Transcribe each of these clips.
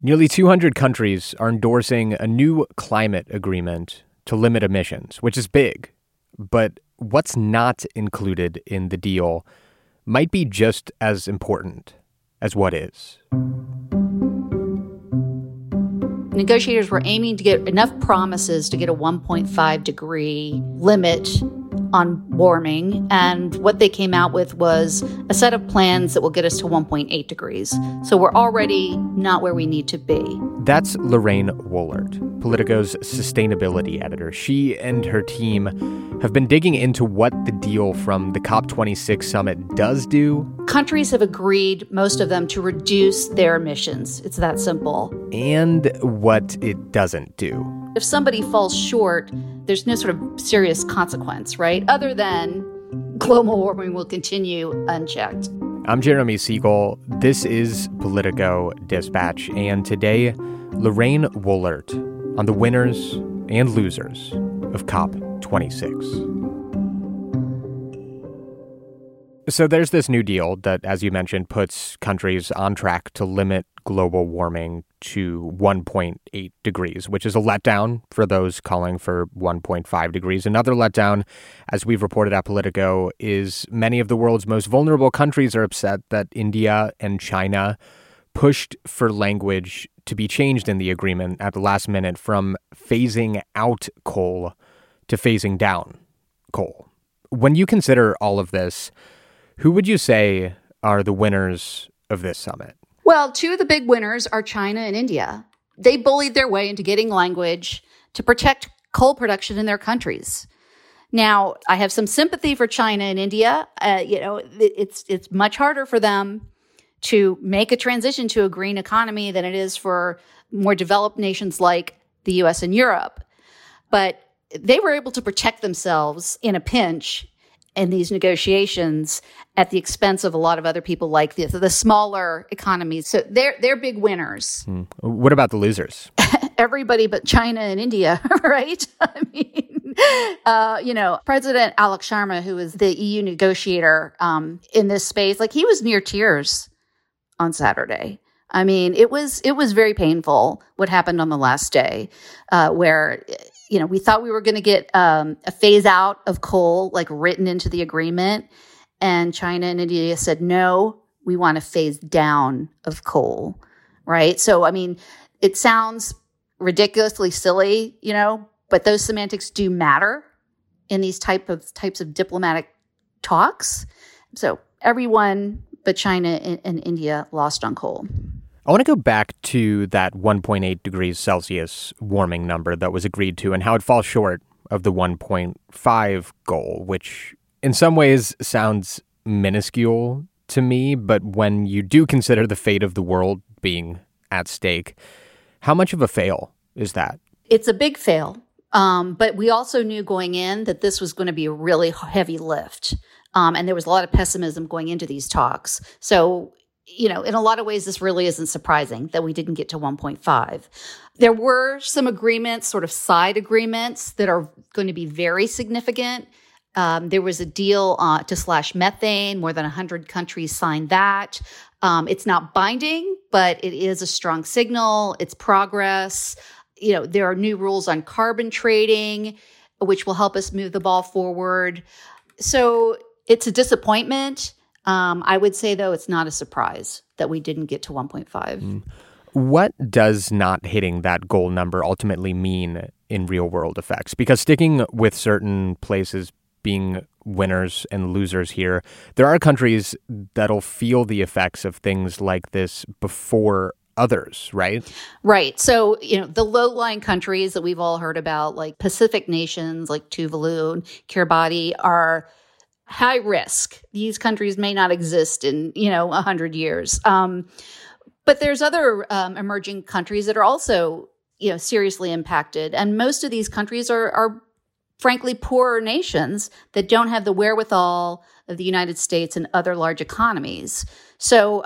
Nearly 200 countries are endorsing a new climate agreement to limit emissions, which is big. But what's not included in the deal might be just as important as what is. Negotiators were aiming to get enough promises to get a 1.5 degree limit on warming, and what they came out with was a set of plans that will get us to 1.8 degrees. So we're already not where we need to be. That's Lorraine Wohlert, Politico's sustainability editor. She and her team have been digging into what the deal from the COP26 summit does do. Countries have agreed, most of them, to reduce their emissions. It's that simple. And what it doesn't do. If somebody falls short, there's no sort of serious consequence, right? Other than global warming will continue unchecked. I'm Jeremy Siegel. This is Politico Dispatch. And today, Lorraine Wohlert on the winners and losers of COP26. So there's this new deal that, as you mentioned, puts countries on track to limit global warming to 1.8 degrees, which is a letdown for those calling for 1.5 degrees. Another letdown, as we've reported at Politico, is many of the world's most vulnerable countries are upset that India and China pushed for language to be changed in the agreement at the last minute from phasing out coal to phasing down coal. When you consider all of this, who would you say are the winners of this summit? Well, two of the big winners are China and India. They bullied their way into getting language to protect coal production in their countries. Now, I have some sympathy for China and India. It's much harder for them to make a transition to a green economy than it is for more developed nations like the U.S. and Europe. But they were able to protect themselves in a pinch in these negotiations at the expense of a lot of other people like the smaller economies. So they're big winners. What about the losers? Everybody but China and India, right? I mean, President Alok Sharma, who is the EU negotiator in this space, he was near tears on Saturday. I mean, it was very painful what happened on the last day, where we thought we were going to get a phase out of coal, written into the agreement. And China and India said, no, we want a phase down of coal, right? So, I mean, it sounds ridiculously silly, but those semantics do matter in these types of diplomatic talks. So everyone but China and India lost on coal. I want to go back to that 1.8 degrees Celsius warming number that was agreed to and how it falls short of the 1.5 goal, which in some ways sounds minuscule to me. But when you do consider the fate of the world being at stake, how much of a fail is that? It's a big fail. But we also knew going in that this was going to be a really heavy lift. And there was a lot of pessimism going into these talks. So, in a lot of ways, this really isn't surprising that we didn't get to 1.5. There were some agreements, sort of side agreements, that are going to be very significant. There was a deal to slash methane. More than 100 countries signed that. It's not binding, but it is a strong signal. It's progress. There are new rules on carbon trading, which will help us move the ball forward. So it's a disappointment. I would say, though, it's not a surprise that we didn't get to 1.5. What does not hitting that goal number ultimately mean in real world effects? Because sticking with certain places being winners and losers here, there are countries that'll feel the effects of things like this before others, right? Right. So, the low-lying countries that we've all heard about, like Pacific nations like Tuvalu and Kiribati, are high risk. These countries may not exist in, 100 years. But there's other emerging countries that are also, seriously impacted. And most of these countries are frankly poorer nations that don't have the wherewithal of the United States and other large economies. So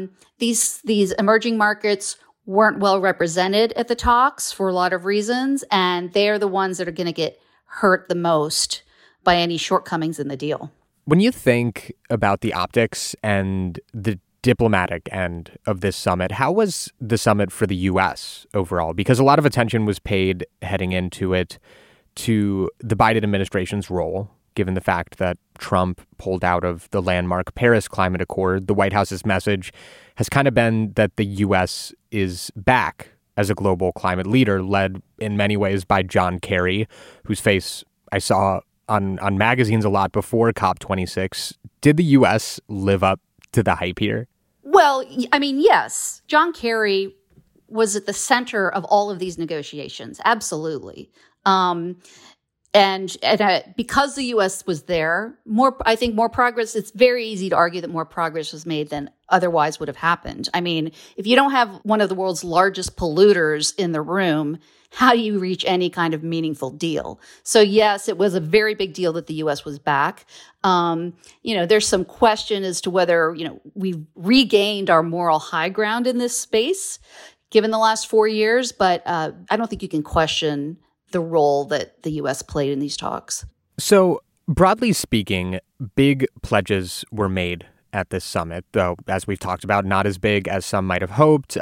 these emerging markets weren't well represented at the talks for a lot of reasons. And they're the ones that are going to get hurt the most by any shortcomings in the deal. When you think about the optics and the diplomatic end of this summit, how was the summit for the U.S. overall? Because a lot of attention was paid heading into it to the Biden administration's role, given the fact that Trump pulled out of the landmark Paris Climate Accord. The White House's message has kind of been that the U.S. is back as a global climate leader, led in many ways by John Kerry, whose face I saw on magazines a lot before COP26. Did the U.S. live up to the hype here? Well, I mean, yes. John Kerry was at the center of all of these negotiations. Absolutely. And because the U.S. was there, I think more progress, it's very easy to argue that more progress was made than otherwise would have happened. I mean, if you don't have one of the world's largest polluters in the room, how do you reach any kind of meaningful deal? So yes, it was a very big deal that the U.S. was back. There's some question as to whether, we've regained our moral high ground in this space, given the last 4 years, but I don't think you can question the role that the U.S. played in these talks. So, broadly speaking, big pledges were made at this summit, though, as we've talked about, not as big as some might have hoped,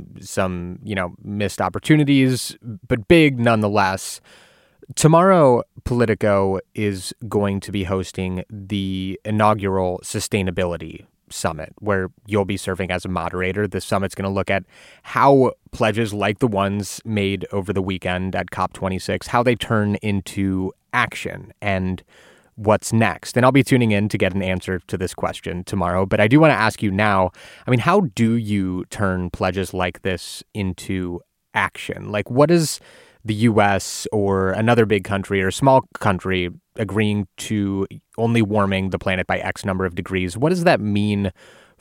some, missed opportunities, but big nonetheless. Tomorrow, Politico is going to be hosting the inaugural Sustainability Summit, where you'll be serving as a moderator. The summit's going to look at how pledges like the ones made over the weekend at COP26, how they turn into action and what's next. And I'll be tuning in to get an answer to this question tomorrow. But I do want to ask you now, how do you turn pledges like this into action? Like, what does the U.S. or another big country or small country agreeing to only warming the planet by X number of degrees, what does that mean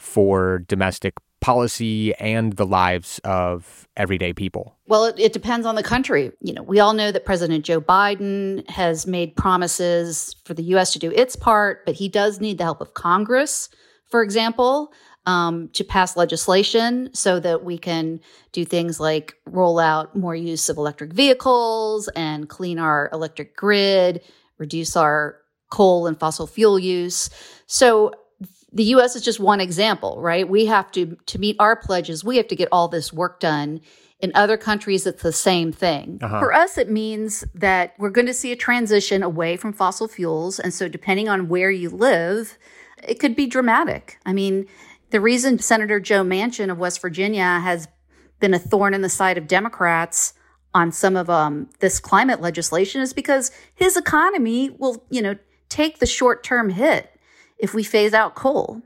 for domestic policy and the lives of everyday people? Well, it depends on the country. We all know that President Joe Biden has made promises for the U.S. to do its part, but he does need the help of Congress, for example, to pass legislation so that we can do things like roll out more use of electric vehicles and clean our electric grid, reduce our coal and fossil fuel use. So the U.S. is just one example, right? We have to meet our pledges, we have to get all this work done. In other countries, it's the same thing. For us, it means that we're going to see a transition away from fossil fuels. And so depending on where you live, it could be dramatic. I mean, the reason Senator Joe Manchin of West Virginia has been a thorn in the side of Democrats on some of this climate legislation is because his economy will, take the short-term hit if we phase out coal,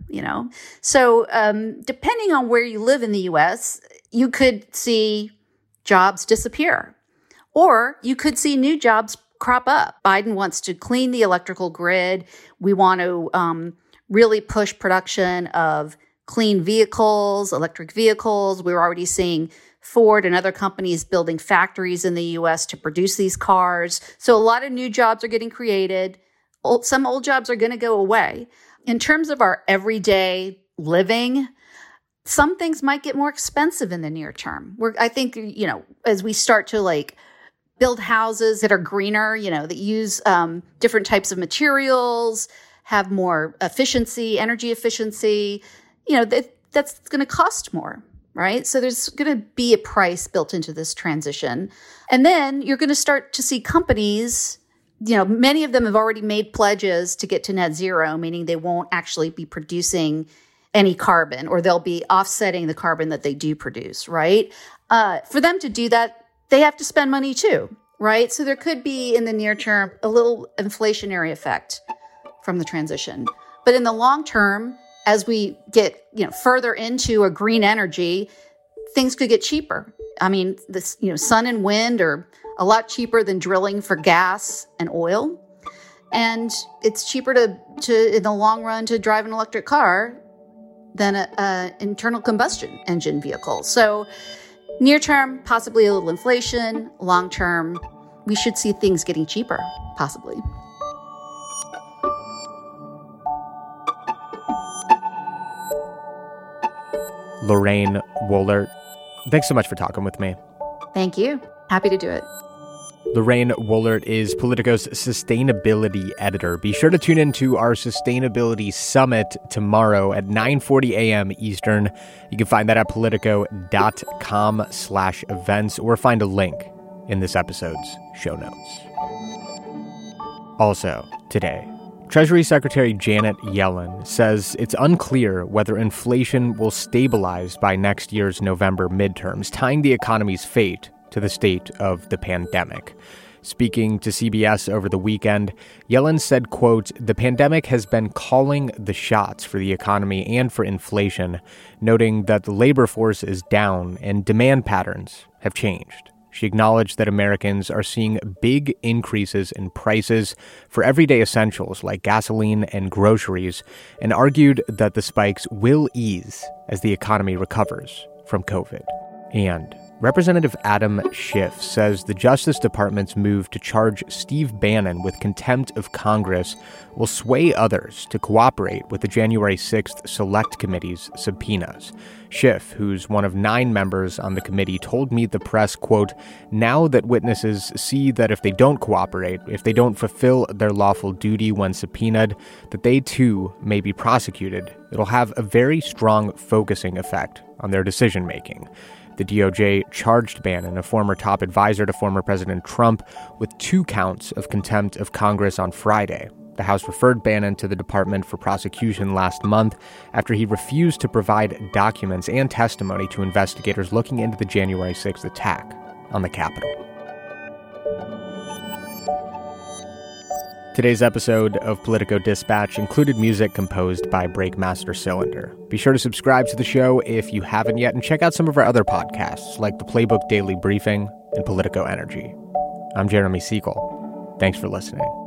So depending on where you live in the U.S., you could see jobs disappear, or you could see new jobs crop up. Biden wants to clean the electrical grid. We want to really push production of clean vehicles, electric vehicles. We're already seeing Ford and other companies building factories in the U.S. to produce these cars. So a lot of new jobs are getting created. Some old jobs are going to go away. In terms of our everyday living, some things might get more expensive in the near term. I think, as we start to build houses that are greener, that use different types of materials, have more efficiency, energy efficiency, that's going to cost more, right? So there's going to be a price built into this transition. And then you're going to start to see companies, many of them have already made pledges to get to net zero, meaning they won't actually be producing any carbon, or they'll be offsetting the carbon that they do produce, right? For them to do that, they have to spend money too, right? So there could be, in the near term, a little inflationary effect from the transition. But in the long term, as we get, further into a green energy, things could get cheaper. I mean, this, sun and wind are a lot cheaper than drilling for gas and oil. And it's cheaper to in the long run to drive an electric car than an internal combustion engine vehicle. So near term, possibly a little inflation. Long term, we should see things getting cheaper, possibly. Lorraine Wohlert, thanks so much for talking with me. Thank you. Happy to do it. Lorraine Woolert is Politico's sustainability editor. Be sure to tune in to our Sustainability Summit tomorrow at 9:40 a.m. Eastern. You can find that at politico.com/events or find a link in this episode's show notes. Also, today, Treasury Secretary Janet Yellen says it's unclear whether inflation will stabilize by next year's November midterms, tying the economy's fate to the state of the pandemic. Speaking to CBS over the weekend, Yellen said, quote, "The pandemic has been calling the shots for the economy and for inflation," noting that the labor force is down and demand patterns have changed. She acknowledged that Americans are seeing big increases in prices for everyday essentials like gasoline and groceries, and argued that the spikes will ease as the economy recovers from COVID. And Representative Adam Schiff says the Justice Department's move to charge Steve Bannon with contempt of Congress will sway others to cooperate with the January 6th Select Committee's subpoenas. Schiff, who's one of 9 members on the committee, told Meet the Press, quote, "Now that witnesses see that if they don't cooperate, if they don't fulfill their lawful duty when subpoenaed, that they too may be prosecuted, it'll have a very strong focusing effect on their decision-making." The DOJ charged Bannon, a former top advisor to former President Trump, with 2 counts of contempt of Congress on Friday. The House referred Bannon to the Department for prosecution last month after he refused to provide documents and testimony to investigators looking into the January 6th attack on the Capitol. Today's episode of Politico Dispatch included music composed by Breakmaster Cylinder. Be sure to subscribe to the show if you haven't yet, and check out some of our other podcasts like the Playbook Daily Briefing and Politico Energy. I'm Jeremy Siegel. Thanks for listening.